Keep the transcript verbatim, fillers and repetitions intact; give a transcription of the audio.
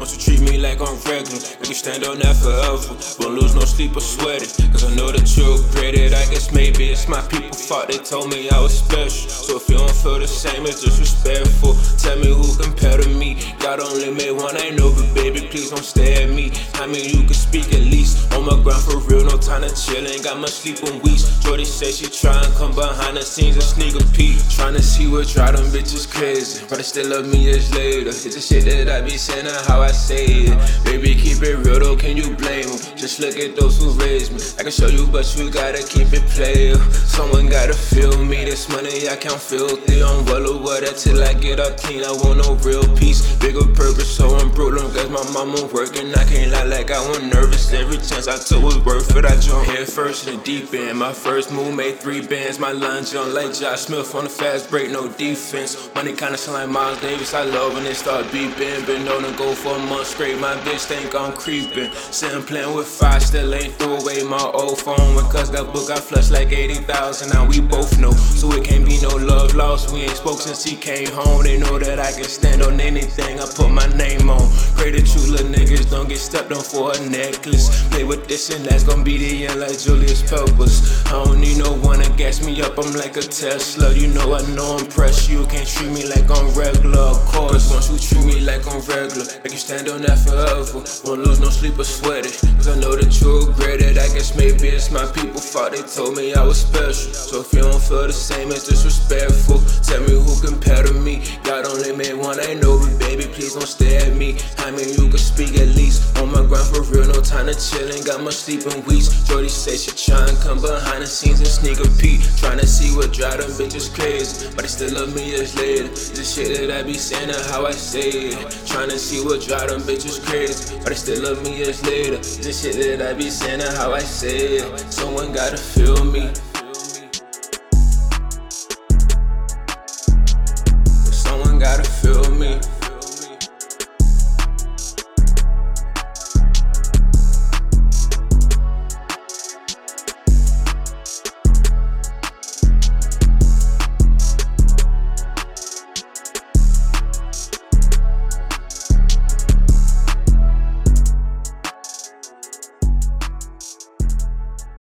Want you treat me like I'm regular, make you stand on that forever. Won't lose no sleep or sweat it, cause I know that you'll regret it. I guess maybe it's my people fault, they told me I was special. So if you don't feel the same, it's disrespectful. Tell me who compare to me, God only made one, I know, but baby please don't stare at me. I mean you can speak at least, on my ground for real, no time to chill, ain't got much sleep in weeks. Jordy say she tryna come behind the scenes and sneak a peek, tryna see what drive them bitches crazy, but they still love me years later. It's the shit that I be saying and how I say it. Baby keep it real though, can you blame them? Just look at those who raised me. I can show you but you gotta keep it player. Someone gotta feel me, this money I count filthy. I'm well aware that till I get up clean I want no real peace. Bigger purpose so I'm brutal, cause my mama working. I can't lie like I was nervous, every chance I took was worth it. I jumped head first in the deep end, my first move made three bands. My line jump like Josh Smith on the fast break, no defense. Money kinda sound like Miles Davis, I love when they start beeping. Been known to go for a month straight, my bitch think I'm creeping. Sitting playing with fire, still ain't threw away my old phone. When cuz that book I flushed like eighty thousand, now we both know. So it can't be no love lost, we ain't spoke since he came home. They know that I can stand on anything I put my name on. Pray that you little niggas don't get stepped on for a necklace. Play with this and that's gonna be the end like Julius Peppers. I don't need no one to gas me up, I'm like a Tesla. You know I know I'm pressed, you can't treat me like I'm regular. Of course, once you treat me like I'm regular, make you stand on that forever. Won't lose no sleep or sweat it, cause I know that you'll regret it. I guess maybe it's my people fault, they told me I was special. So if you don't feel the same, it's disrespectful. Tell me who compare to me, God only made one, I know, but baby please don't stare at me. I mean you can speak at least, on my ground for real, no time to chill, ain't got much sleep in weeks. Jordy say she tryna come behind the scenes and sneak a peek, tryna see what drive them bitches crazy, but they still love me years later. This shit that I be saying and how I say it, tryna see what drive them bitches crazy, but they still love me years later. This shit that I be saying and how I say it, someone gotta feel me.